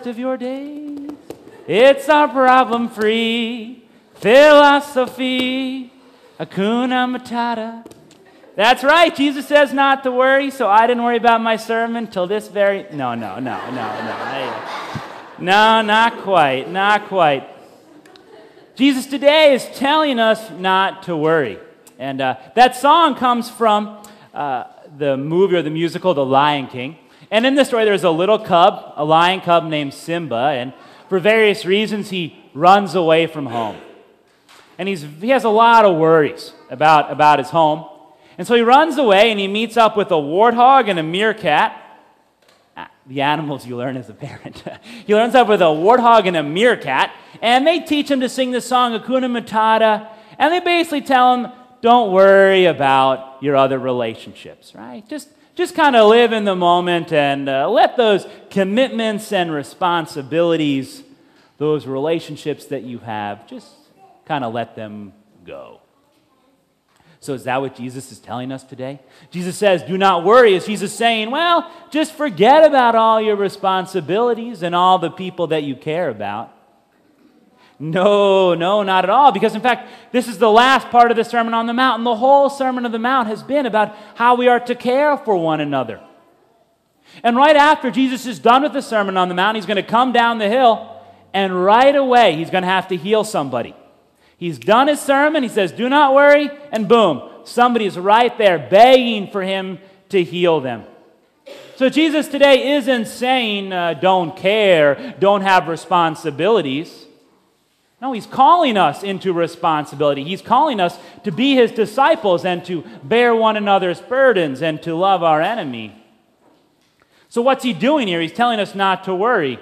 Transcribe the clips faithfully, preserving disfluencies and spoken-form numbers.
rest of your days. It's our problem-free philosophy. Hakuna Matata. That's right. Jesus says not to worry, so I didn't worry about my sermon till this very... No, no, no, no, no. I... No, not quite, not quite. Jesus today is telling us not to worry. And uh, that song comes from uh, the movie or the musical, The Lion King. And in this story, there's a little cub, a lion cub named Simba, and for various reasons, he runs away from home. And he's, he has a lot of worries about, about his home. And so he runs away and he meets up with a warthog and a meerkat. The animals you learn as a parent. He learns up with a warthog and a meerkat, and they teach him to sing the song Hakuna Matata, and they basically tell him, don't worry about your other relationships, right? Just, just kind of live in the moment and uh, let those commitments and responsibilities, those relationships that you have, just kind of let them go. So is that what Jesus is telling us today? Jesus says, do not worry. Is Jesus saying, well, just forget about all your responsibilities and all the people that you care about? No, no, not at all. Because in fact, this is the last part of the Sermon on the Mount. And the whole Sermon on the Mount has been about how we are to care for one another. And right after Jesus is done with the Sermon on the Mount, he's going to come down the hill, and right away he's going to have to heal somebody. He's done his sermon, he says, do not worry, and boom, somebody's right there begging for him to heal them. So Jesus today isn't saying, uh, don't care, don't have responsibilities. No, he's calling us into responsibility. He's calling us to be his disciples and to bear one another's burdens and to love our enemy. So what's he doing here? He's telling us not to worry.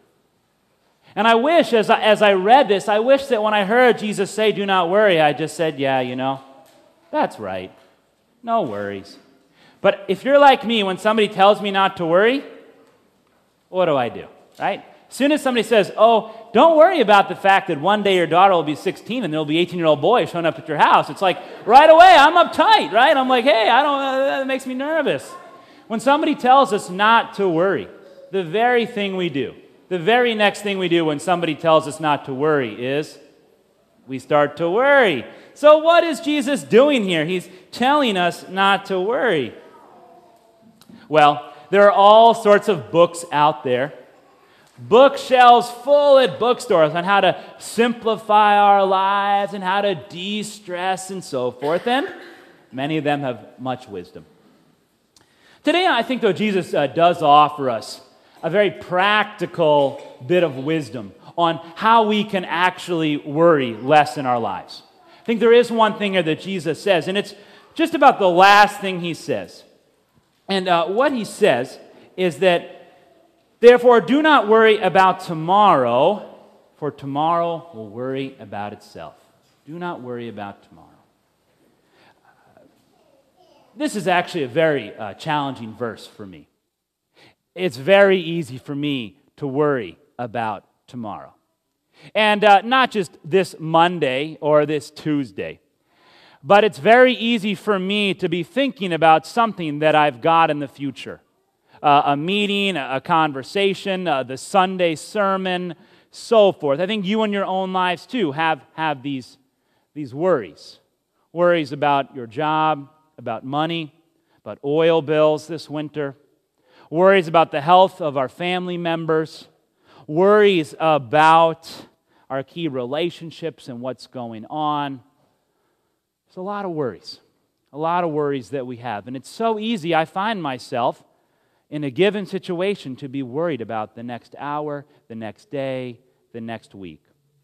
And I wish, as I, as I read this, I wish that when I heard Jesus say, do not worry, I just said, yeah, you know, that's right. No worries. But if you're like me, when somebody tells me not to worry, what do I do, right? As soon as somebody says, oh, don't worry about the fact that one day your daughter will be sixteen and there'll be eighteen-year-old boys showing up at your house, it's like, right away, I'm uptight, right? I'm like, hey, I don't, uh, that makes me nervous. When somebody tells us not to worry, the very thing we do, the very next thing we do when somebody tells us not to worry is we start to worry. So what is Jesus doing here? He's telling us not to worry. Well, there are all sorts of books out there. Bookshelves full at bookstores on how to simplify our lives and how to de-stress and so forth. And many of them have much wisdom. Today, I think, though, Jesus uh, does offer us a very practical bit of wisdom on how we can actually worry less in our lives. I think there is one thing here that Jesus says, and it's just about the last thing he says. And uh, what he says is that, therefore, do not worry about tomorrow, for tomorrow will worry about itself. Do not worry about tomorrow. Uh, this is actually a very uh, challenging verse for me. It's very easy for me to worry about tomorrow. And uh, not just this Monday or this Tuesday, but it's very easy for me to be thinking about something that I've got in the future. Uh, a meeting, a conversation, uh, the Sunday sermon, so forth. I think you in your own lives too have, have these, these worries. Worries about your job, about money, about oil bills this winter. Worries about the health of our family members, worries about our key relationships and what's going on. There's a lot of worries, a lot of worries that we have. And it's so easy, I find myself in a given situation to be worried about the next hour, the next day, the next week.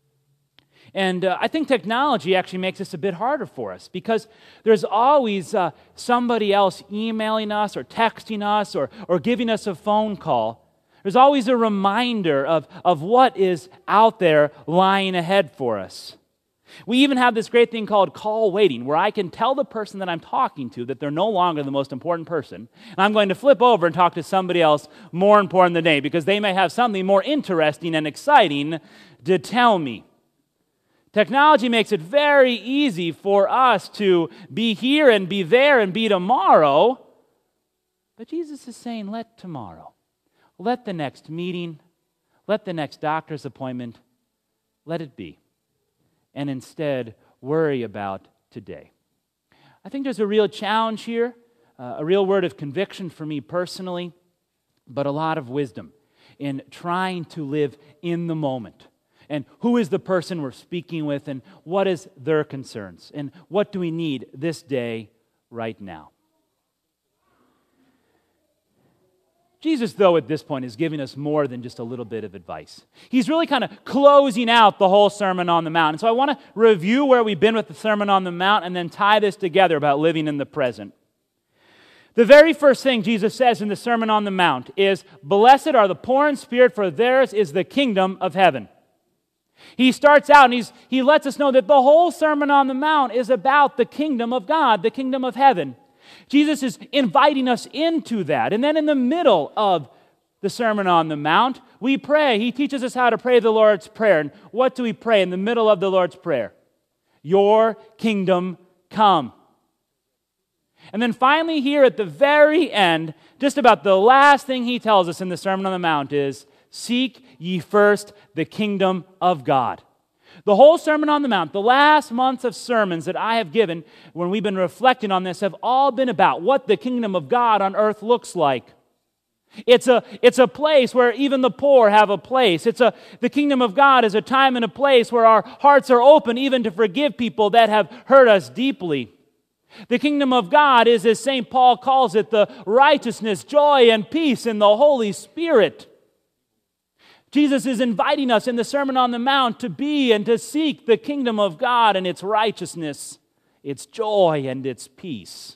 And uh, I think technology actually makes this a bit harder for us because there's always uh, somebody else emailing us or texting us or, or giving us a phone call. There's always a reminder of, of what is out there lying ahead for us. We even have this great thing called call waiting, where I can tell the person that I'm talking to that they're no longer the most important person, and I'm going to flip over and talk to somebody else more important than they, because they may have something more interesting and exciting to tell me. Technology makes it very easy for us to be here and be there and be tomorrow. But Jesus is saying, let tomorrow, let the next meeting, let the next doctor's appointment, let it be. And instead, worry about today. I think there's a real challenge here, uh, a real word of conviction for me personally, but a lot of wisdom in trying to live in the moment. And who is the person we're speaking with, and what is their concerns, and what do we need this day, right now? Jesus, though, at this point is giving us more than just a little bit of advice. He's really kind of closing out the whole Sermon on the Mount. And so I want to review where we've been with the Sermon on the Mount and then tie this together about living in the present. The very first thing Jesus says in the Sermon on the Mount is, "Blessed are the poor in spirit, for theirs is the kingdom of heaven." He starts out and he's, he lets us know that the whole Sermon on the Mount is about the kingdom of God, the kingdom of heaven. Jesus is inviting us into that. And then in the middle of the Sermon on the Mount, we pray. He teaches us how to pray the Lord's Prayer. And what do we pray in the middle of the Lord's Prayer? Your kingdom come. And then finally here at the very end, just about the last thing he tells us in the Sermon on the Mount is, seek ye first the kingdom of God. The whole Sermon on the Mount, the last months of sermons that I have given when we've been reflecting on this have all been about what the kingdom of God on earth looks like. It's a, it's a place where even the poor have a place. It's a, the kingdom of God is a time and a place where our hearts are open even to forgive people that have hurt us deeply. The kingdom of God is, as Saint Paul calls it, the righteousness, joy, and peace in the Holy Spirit. Jesus is inviting us in the Sermon on the Mount to be and to seek the kingdom of God and its righteousness, its joy, and its peace.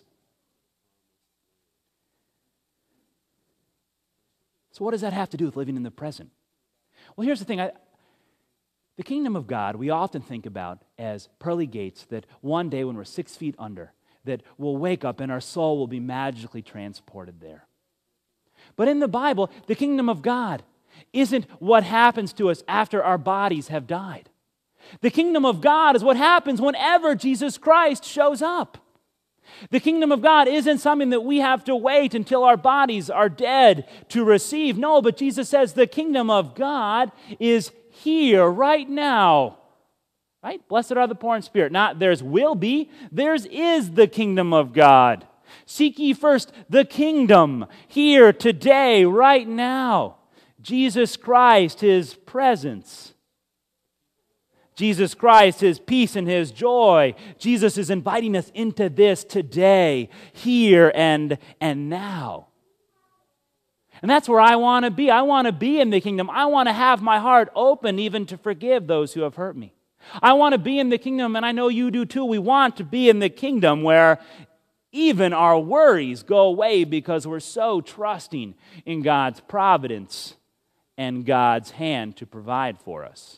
So what does that have to do with living in the present? Well, here's the thing. I, the kingdom of God we often think about as pearly gates that one day when we're six feet under, that we'll wake up and our soul will be magically transported there. But in the Bible, the kingdom of God isn't what happens to us after our bodies have died. The kingdom of God is what happens whenever Jesus Christ shows up. The kingdom of God isn't something that we have to wait until our bodies are dead to receive. No, but Jesus says the kingdom of God is here right now. Right? Blessed are the poor in spirit. Not theirs will be, theirs is the kingdom of God. Seek ye first the kingdom here, today, right now. Jesus Christ, His presence. Jesus Christ, His peace and His joy. Jesus is inviting us into this today, here and, and now. And that's where I want to be. I want to be in the kingdom. I want to have my heart open even to forgive those who have hurt me. I want to be in the kingdom, and I know you do too. We want to be in the kingdom where even our worries go away because we're so trusting in God's providence and God's hand to provide for us.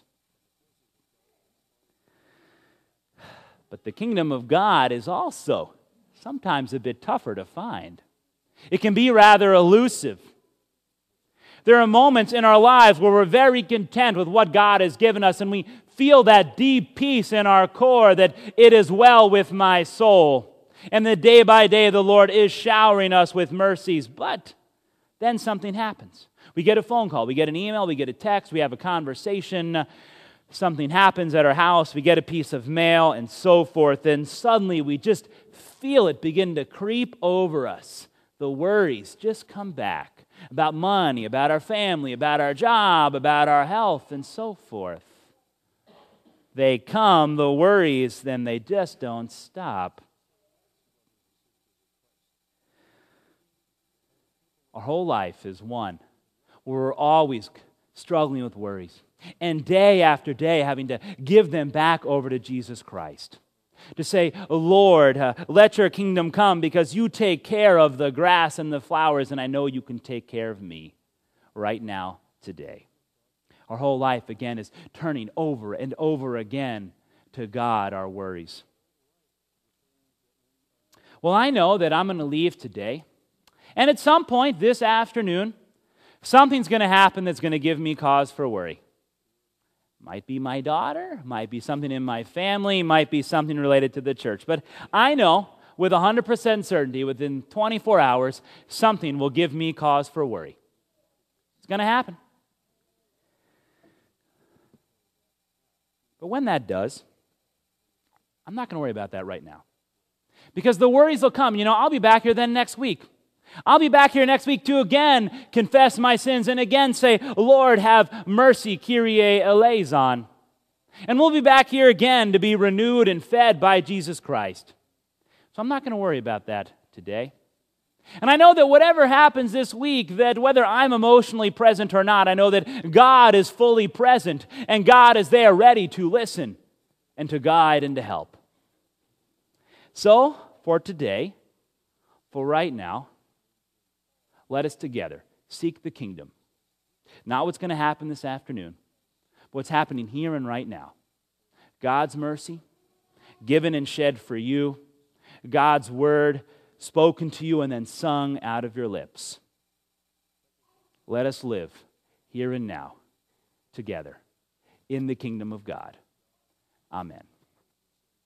But the kingdom of God is also sometimes a bit tougher to find. It can be rather elusive. There are moments in our lives where we're very content with what God has given us, and we feel that deep peace in our core that it is well with my soul. And that day by day the Lord is showering us with mercies. But then something happens. We get a phone call, we get an email, we get a text, we have a conversation, something happens at our house, we get a piece of mail, and so forth, and suddenly we just feel it begin to creep over us. The worries just come back about money, about our family, about our job, about our health, and so forth. They come, the worries, then they just don't stop. Our whole life is one where we're always struggling with worries, and day after day having to give them back over to Jesus Christ. To say, Lord, uh, let your kingdom come because you take care of the grass and the flowers, and I know you can take care of me right now, today. Our whole life, again, is turning over and over again to God our worries. Well, I know that I'm going to leave today, and at some point this afternoon, something's going to happen that's going to give me cause for worry. Might be my daughter, might be something in my family, might be something related to the church. But I know with one hundred percent certainty, within twenty-four hours, something will give me cause for worry. It's going to happen. But when that does, I'm not going to worry about that right now. Because the worries will come. You know, I'll be back here then next week. I'll be back here next week to again confess my sins and again say, Lord, have mercy, Kyrie eleison. And we'll be back here again to be renewed and fed by Jesus Christ. So I'm not going to worry about that today. And I know that whatever happens this week, that whether I'm emotionally present or not, I know that God is fully present and God is there ready to listen and to guide and to help. So, for today, for right now, let us together seek the kingdom. Not what's going to happen this afternoon, but what's happening here and right now. God's mercy, given and shed for you. God's word, spoken to you and then sung out of your lips. Let us live here and now together in the kingdom of God. Amen.